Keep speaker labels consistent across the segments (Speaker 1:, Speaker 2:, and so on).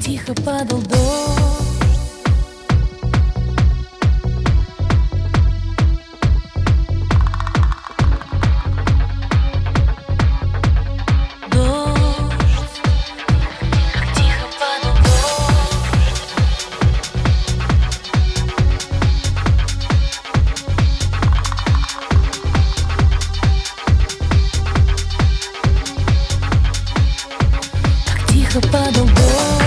Speaker 1: Тихо падал дождь. Тихо падал дождь.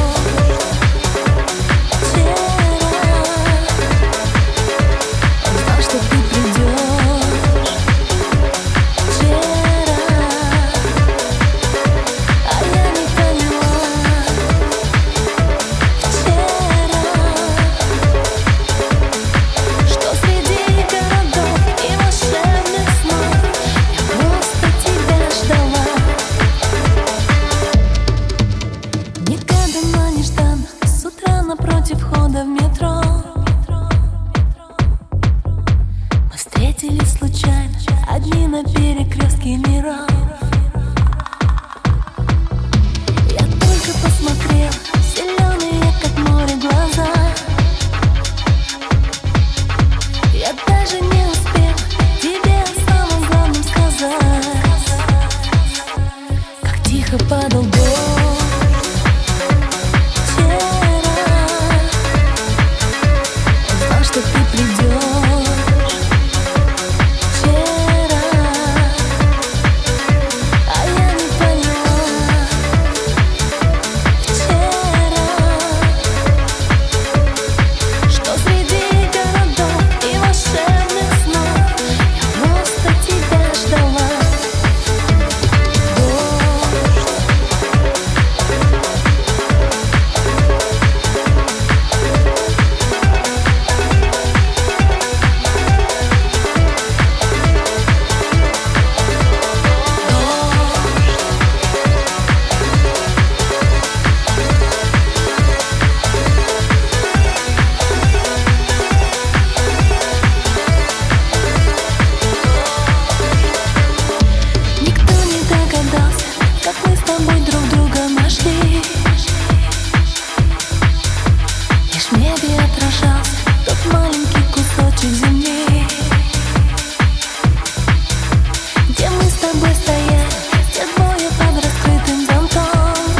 Speaker 1: Напротив входа в метро мы встретились случайно, одни на перекрестке миров. Я только посмотрел, зеленые, как море, глаза. Я даже не успел тебе о самом главном сказать. Как тихо падал дождь. Что ты придешь вчера, а я не поняла вчера, что среди городов и волшебных снов я просто тебя ждала. В небе отражался тот маленький кусочек земли, где мы с тобой стояли, те двое под раскрытым зонтом,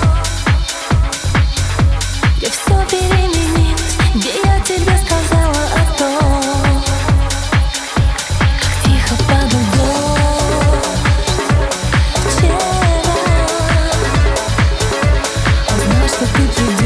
Speaker 1: где все переменилось, где я тебе сказала о том, как тихо падал дождь вчера. Он знал, что ты придешь.